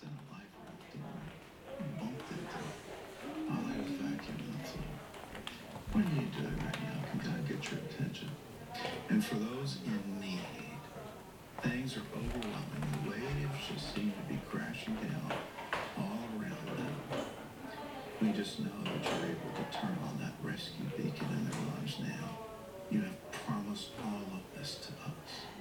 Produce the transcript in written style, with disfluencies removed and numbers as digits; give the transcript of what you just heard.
in a life raft and bumped into it while I was vacuuming the floor. What are you doing right now can kind of get your attention. And for those in need, things are overwhelming. The waves just seem to be crashing down all around them. We just know that you're able to turn on that rescue beacon in their lives now. You have promised all of this to us.